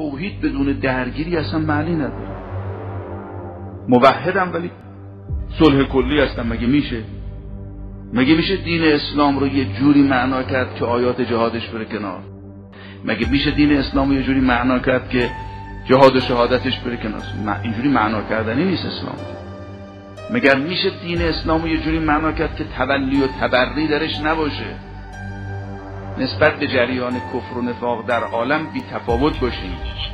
توحید بدون درگیری اصلا معنی نداره. موحدم ولی صلح کلی هستم. مگه میشه؟ مگه میشه دین اسلام رو یه جوری معنا کرد که آیات جهادش بره کنار؟ مگه میشه دین اسلام رو یه جوری معنا کرد که جهاد و شهادتش بره کنار؟ اینجوری معنا کردنی نیست اسلام. مگر میشه دین اسلام رو یه جوری معنا کرد که تولی و تبری درش نباشه؟ نسبت به جریان کفر و نفاق در عالم بی تفاوت باشیم.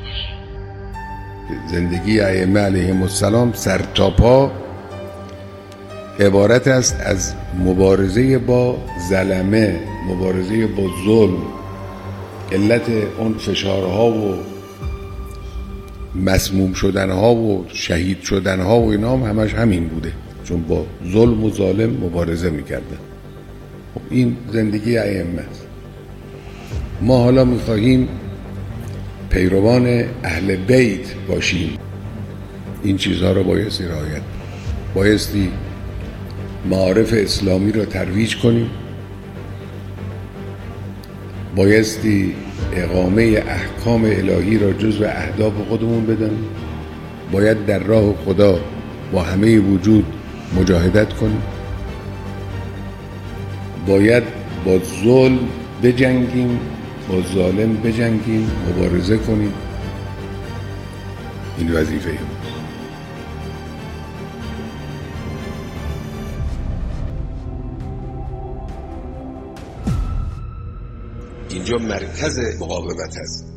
زندگی ائمه علیهم السلام سر تا پا عبارت است از مبارزه با ظلمه، مبارزه با ظلم. علت اون فشارها و مسموم شدنها و شهید شدنها و اینا هم همش همین بوده، چون با ظلم و ظالم مبارزه میکردن. خب این زندگی ائمه است. ما حالا میخواهیم پیروان اهل بیت باشیم. این چیزها رو بایستی رعایت، بایستی معارف اسلامی رو ترویج کنیم، بایستی اقامه احکام الهی را جزو اهداف خودمون بدانیم، باید در راه خدا با همه وجود مجاهدت کنیم، باید با ظلم بجنگیم، با ظالم بجنگیم، مبارزه کنیم. این وظیفه ماست. اینجا مرکز مقاومت است.